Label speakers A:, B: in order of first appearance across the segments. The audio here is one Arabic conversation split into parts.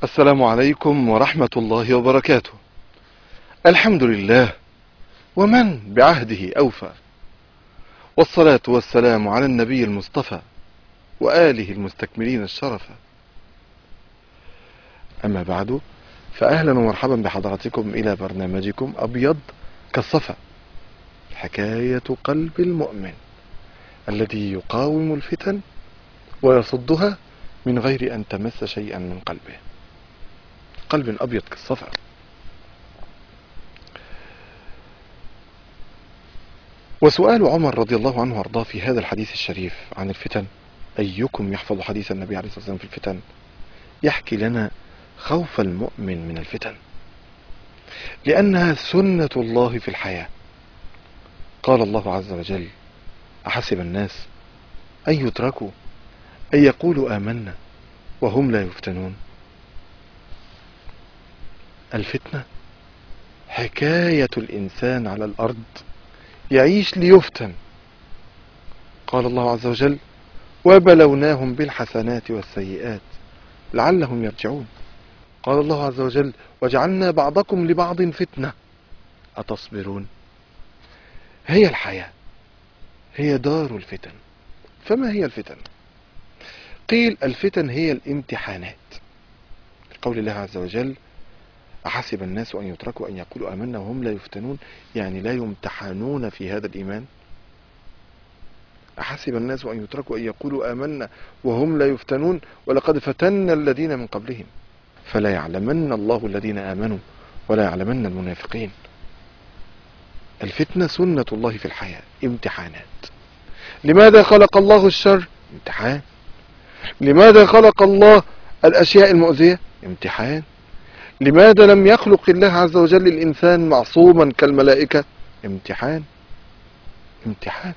A: السلام عليكم ورحمة الله وبركاته. الحمد لله ومن بعهده أوفى، والصلاة والسلام على النبي المصطفى وآله المستكملين الشرفا. أما بعد، فأهلا ومرحبا بحضراتكم إلى برنامجكم أبيض كالصفا، حكاية قلب المؤمن الذي يقاوم الفتن ويصدها من غير أن تمس شيئا من قلبه. قلب أبيض كالصفا. وسؤال عمر رضي الله عنه وارضاه في هذا الحديث الشريف عن الفتن: أيكم يحفظ حديث النبي عليه الصلاة والسلام في الفتن؟ يحكي لنا خوف المؤمن من الفتن، لأنها سنة الله في الحياة. قال الله عز وجل: أحسب الناس أن يتركوا أن يقولوا آمنا وهم لا يفتنون. الفتنة حكاية الإنسان على الأرض يعيش ليفتن. قال الله عز وجل: وبلوناهم بالحسنات والسيئات لعلهم يرجعون. قال الله عز وجل: وجعلنا بعضكم لبعض فتنة أتصبرون. هي الحياة، هي دار الفتن. فما هي الفتن؟ قيل: الفتن هي الامتحانات. قول الله عز وجل: أحسب الناس أن يتركوا أن يقولوا آمنا وهم لا يفتنون، يعني لا يمتحنون في هذا الإيمان. أحسب الناس أن يتركوا أن يقولوا آمنا وهم لا يفتنون ولقد فتنا الذين من قبلهم فلا يعلمن الله الذين آمنوا ولا يعلمن المنافقين. الفتنة سنة الله في الحياة، امتحانات. لماذا خلق الله الشر؟ امتحان. لماذا خلق الله الأشياء المؤذية؟ امتحان. لماذا لم يخلق الله عز وجل الإنسان معصوما كالملائكة؟ امتحان. امتحان.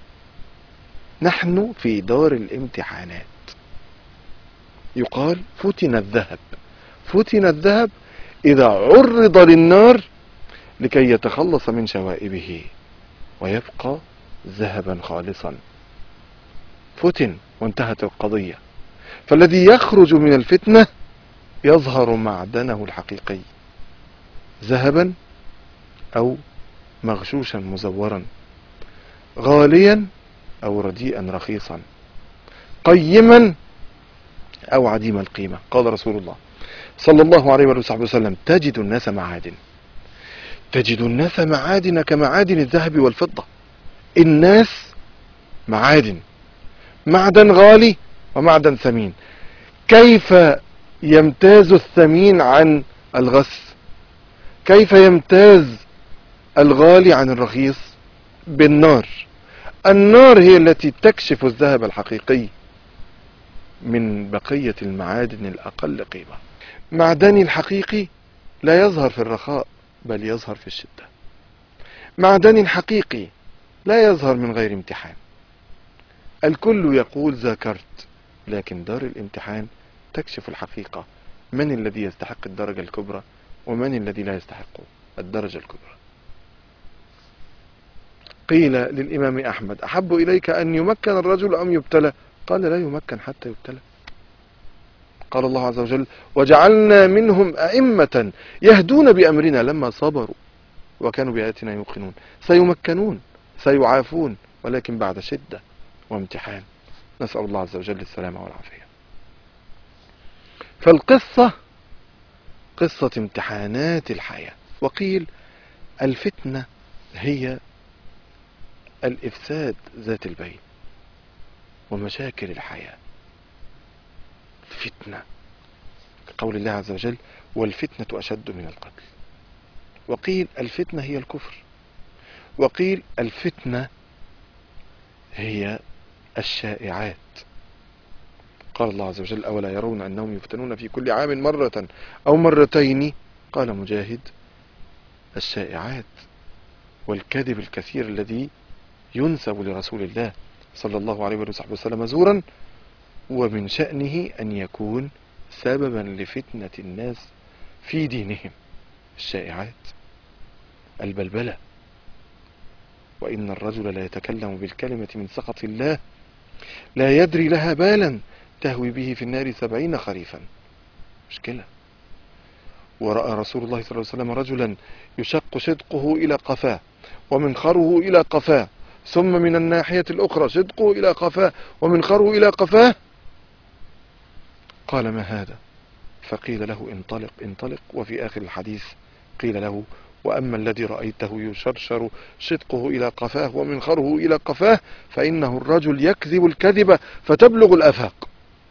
A: نحن في دار الامتحانات. يقال: فتن الذهب. فتن الذهب إذا عرض للنار لكي يتخلص من شوائبه ويبقى ذهبا خالصا. فتن وانتهت القضية. فالذي يخرج من الفتنة يظهر معدنه الحقيقي، ذهبا أو مغشوشا مزورا، غاليا أو رديئا رخيصا، قيما أو عديم القيمة. قال رسول الله صلى الله عليه وصحبه وسلم: تجد الناس معادن. تجد الناس معادن كمعادن الذهب والفضة. الناس معادن، معدن غالي ومعدن ثمين. كيف يمتاز الثمين عن الغث؟ كيف يمتاز الغالي عن الرخيص؟ بالنار. النار هي التي تكشف الذهب الحقيقي من بقية المعادن الأقل قيمة. معدني الحقيقي لا يظهر في الرخاء بل يظهر في الشدة. معدني الحقيقي لا يظهر من غير امتحان. الكل يقول ذاكرت، لكن دار الامتحان تكشف الحقيقة: من الذي يستحق الدرجة الكبرى ومن الذي لا يستحق الدرجة الكبرى. قيل للإمام أحمد: أحب إليك أن يمكن الرجل أم يبتلى؟ قال: لا يمكن حتى يبتلى. قال الله عز وجل: وجعلنا منهم أئمة يهدون بأمرنا لما صبروا وكانوا بآياتنا يوقنون. سيمكنون، سيعافون، ولكن بعد شدة وامتحان. نسأل الله عز وجل السلامة والعافية. فالقصة قصة امتحانات الحياة. وقيل: الفتنة هي الإفساد ذات البين ومشاكل الحياة. فتنة، قول الله عز وجل: والفتنة أشد من القتل. وقيل: الفتنة هي الكفر. وقيل: الفتنة هي الشائعات. قال الله عز وجل: أولا يرون أنهم يفتنون في كل عام مرة أو مرتين؟ قال مجاهد: الشائعات والكذب الكثير الذي ينسب لرسول الله صلى الله عليه وسلم زورا، ومن شأنه أن يكون سببا لفتنة الناس في دينهم. الشائعات، البلبلة. وإن الرجل لا يتكلم بالكلمة من سخط الله لا يدري لها بالا تهوي به في النار 70 خريفا. مشكلة. ورأى رسول الله صلى الله عليه وسلم رجلا يشق شدقه إلى قفاه ومنخره إلى قفاه، ثم من الناحية الأخرى شدقه إلى قفاه ومنخره إلى قفاه، قال: ما هذا؟ فقيل له: انطلق انطلق. وفي آخر الحديث قيل له: وأما الذي رأيته يشرشر شدقه إلى قفاه ومنخره إلى قفاه فإنه الرجل يكذب الكذب فتبلغ الآفاق،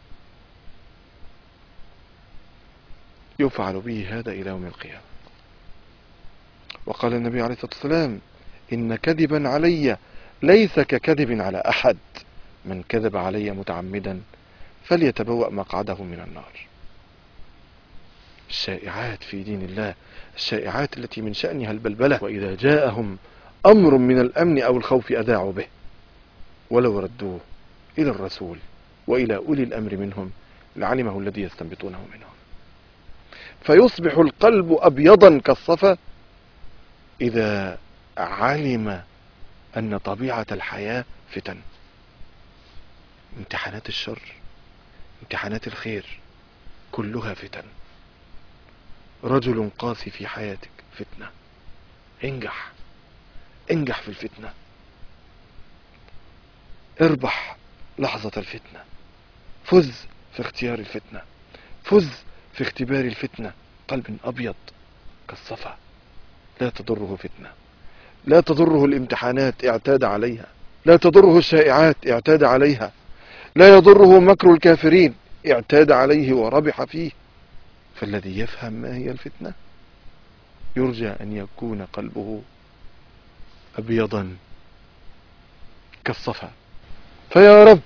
A: يفعل به هذا إلى يوم القيامة. وقال النبي عليه الصلاة والسلام: إن كذبا علي ليس ككذب على أحد، من كذب علي متعمدا فليتبوأ مقعده من النار. الشائعات في دين الله، الشائعات التي من شأنها البلبلة، وإذا جاءهم أمر من الأمن أو الخوف أذاعوا به، ولو ردوه إلى الرسول وإلى أولي الأمر منهم لعلمه الذي يستنبطونه منهم. فيصبح القلب أبيضا كالصفا إذا علم أن طبيعة الحياة فتن، امتحانات الشر، امتحانات الخير، كلها فتن. رجل قاسي في حياتك فتنة، انجح، انجح في الفتنة، اربح لحظة الفتنة، فز في اختيار الفتنة، فز في اختبار الفتنة. قلب أبيض كالصفا لا تضره فتنة، لا تضره الامتحانات اعتاد عليها، لا تضره الشائعات اعتاد عليها، لا يضره مكر الكافرين اعتاد عليه وربح فيه. فالذي يفهم ما هي الفتنة يرجى أن يكون قلبه أبيضا كالصفا. فيا رب،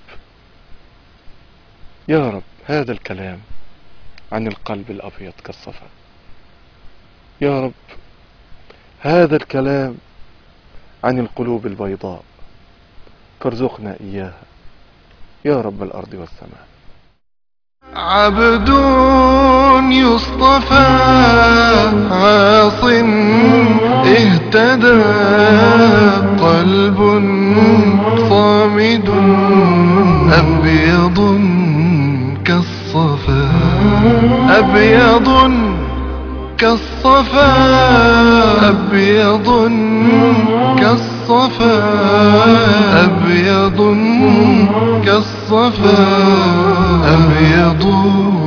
A: يا رب، هذا الكلام عن القلب الأبيض كالصفا، يا رب هذا الكلام عن القلوب البيضاء، فارزقنا إياها يا رب الأرض والسماء.
B: عبد يصطفى عاص اهتدى، قلب صامد أبيض كالصفا، أبيض كالصفا، أبيض كالصفا، أبيض كالصفا، أبيض